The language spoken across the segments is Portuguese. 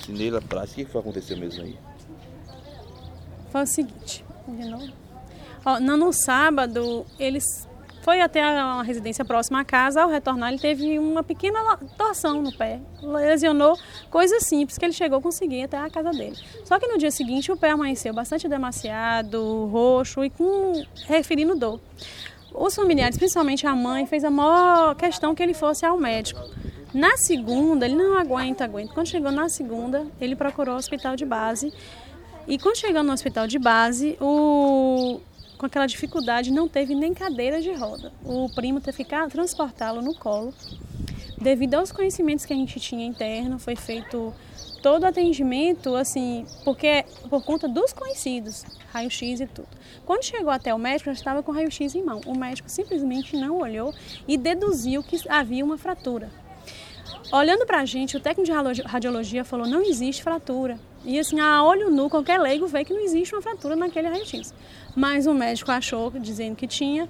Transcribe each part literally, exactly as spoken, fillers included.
Cineila Praz, o que foi acontecer mesmo aí? Foi o seguinte, de novo. Ó, no, no sábado, eles foi até uma residência próxima à casa. Ao retornar, ele teve uma pequena torção no pé. Lesionou coisas simples que ele chegou a conseguir até a casa dele. Só que no dia seguinte, o pé amanheceu bastante demasiado, roxo e com referindo dor. Os familiares, principalmente a mãe, fez a maior questão que ele fosse ao médico. Na segunda, ele não aguenta, aguenta. Quando chegou na segunda, ele procurou o hospital de base. E quando chegou no hospital de base, o... com aquela dificuldade, não teve nem cadeira de roda. O primo teve que transportá-lo no colo. Devido aos conhecimentos que a gente tinha interno, foi feito todo o atendimento, assim, porque por conta dos conhecidos, raio-x e tudo. Quando chegou até o médico, já estava com raio-x em mão. O médico simplesmente não olhou e deduziu que havia uma fratura. Olhando para a gente, o técnico de radiologia falou, não existe fratura. E assim, a olho nu, qualquer leigo vê que não existe uma fratura naquele raio-x. Mas o médico achou, dizendo que tinha,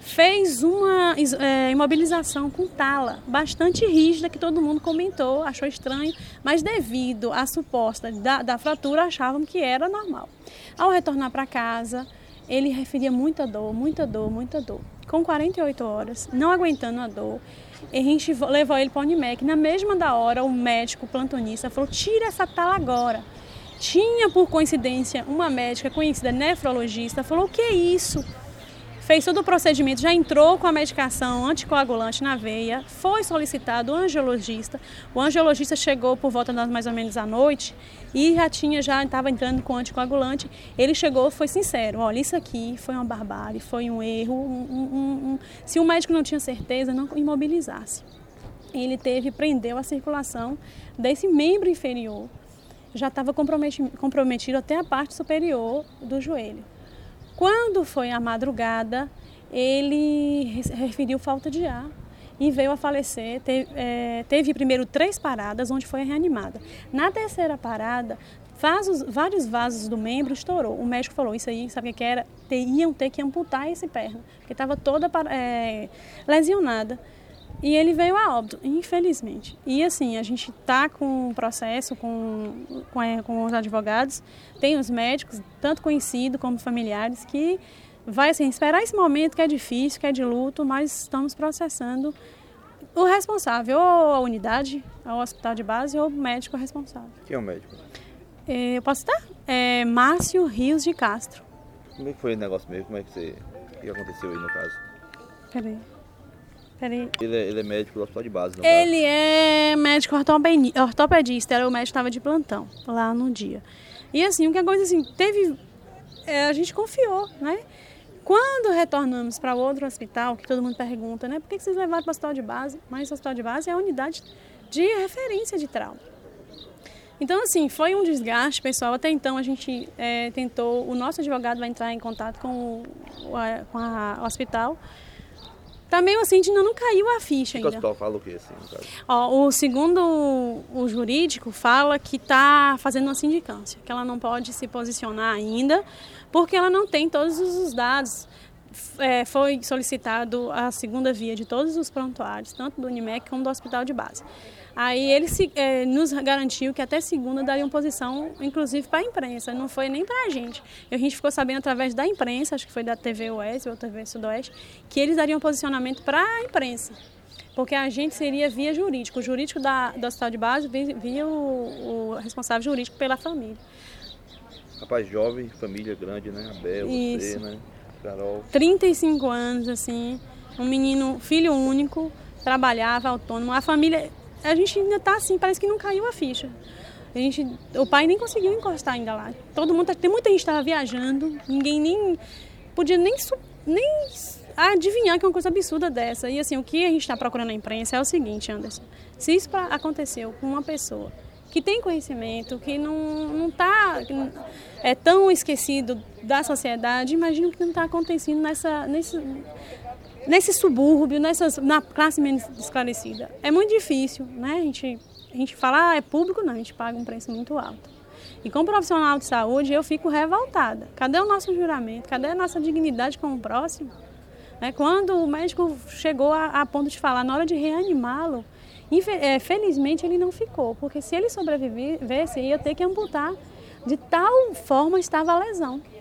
fez uma é, imobilização com tala, bastante rígida, que todo mundo comentou, achou estranho, mas devido à suposta da, da fratura, achavam que era normal. Ao retornar para casa, ele referia muita dor, muita dor, muita dor. Com quarenta e oito horas, não aguentando a dor, a gente levou ele para a Unimed. Na mesma da hora, o médico plantonista falou, tira essa tala agora. Tinha, por coincidência, uma médica conhecida, nefrologista, falou, o que é isso? Fez todo o procedimento, já entrou com a medicação anticoagulante na veia, foi solicitado o angiologista. O angiologista chegou por volta das mais ou menos à noite e já tinha, já estava entrando com anticoagulante. Ele chegou, foi sincero, olha, isso aqui foi uma barbárie, foi um erro. Um, um, um, se o médico não tinha certeza, não imobilizasse. Ele teve, prendeu a circulação desse membro inferior. Já estava comprometido, comprometido até a parte superior do joelho. Quando foi à madrugada, ele referiu falta de ar e veio a falecer. Teve, é, teve primeiro três paradas, onde foi reanimada. Na terceira parada, vasos, vários vasos do membro estourou. O médico falou, isso aí, sabe o que era? Iam ter que amputar esse perna, porque estava toda é, lesionada. E ele veio a óbito, infelizmente. E assim, a gente está com um processo com, com, é, com os advogados, tem os médicos, tanto conhecidos como familiares, que vai assim, esperar esse momento que é difícil, que é de luto, mas estamos processando o responsável, ou a unidade, ou o hospital de base, ou o médico responsável. Quem é o médico? É, eu posso citar? É Márcio Rios de Castro. Como é que foi o negócio mesmo? Como é que, você, o que aconteceu aí no caso? Peraí. Peraí. Ele é, ele é médico do hospital de base, não Ele é médico ortopedista, era o médico que estava de plantão lá no dia. E assim, o que aconteceu assim, teve, é, a gente confiou, né? Quando retornamos para outro hospital, que todo mundo pergunta, né? Por que vocês levaram para o hospital de base? Mas o hospital de base é a unidade de referência de trauma. Então, assim, foi um desgaste, pessoal. Até então, a gente é, tentou, o nosso advogado vai entrar em contato com o, a, com a, o hospital. Tá meio assim, ainda não caiu a ficha ainda. O hospital fala o quê, assim, no caso? Ó, o segundo o jurídico fala que está fazendo uma sindicância, que ela não pode se posicionar ainda, porque ela não tem todos os dados. É, foi solicitado a segunda via de todos os prontuários, tanto do Unimed como do hospital de base. Aí ele se, é, nos garantiu que até segunda dariam posição, inclusive para a imprensa, não foi nem para a gente. E a gente ficou sabendo através da imprensa, acho que foi da T V Oeste ou T V Sudoeste, que eles dariam posicionamento para a imprensa, porque a gente seria via jurídico. O jurídico da, do hospital de base via, via o, o responsável jurídico pela família. Rapaz jovem, família grande, né? Abel, você, Isso. né? Carol. trinta e cinco anos, assim, um menino, filho único, trabalhava autônomo. A família, a gente ainda tá assim, parece que não caiu a ficha. A gente, o pai nem conseguiu encostar ainda lá. Todo mundo, tem muita gente que estava viajando, ninguém nem podia nem, nem adivinhar que é uma coisa absurda dessa. E assim, o que a gente está procurando na imprensa é o seguinte, Anderson. Se isso aconteceu com uma pessoa que tem conhecimento, que não está é, tão esquecido da sociedade, imagina o que não está acontecendo nessa, nesse, nesse subúrbio, nessas, na classe menos esclarecida. É muito difícil, né? A gente, a gente fala, ah, é público, não, a gente paga um preço muito alto. E como profissional de saúde, eu fico revoltada. Cadê o nosso juramento? Cadê a nossa dignidade com o próximo? É, quando o médico chegou a, a ponto de falar, na hora de reanimá-lo, Infe- é, felizmente ele não ficou, porque se ele sobrevivesse, ia ter que amputar. De tal forma estava a lesão.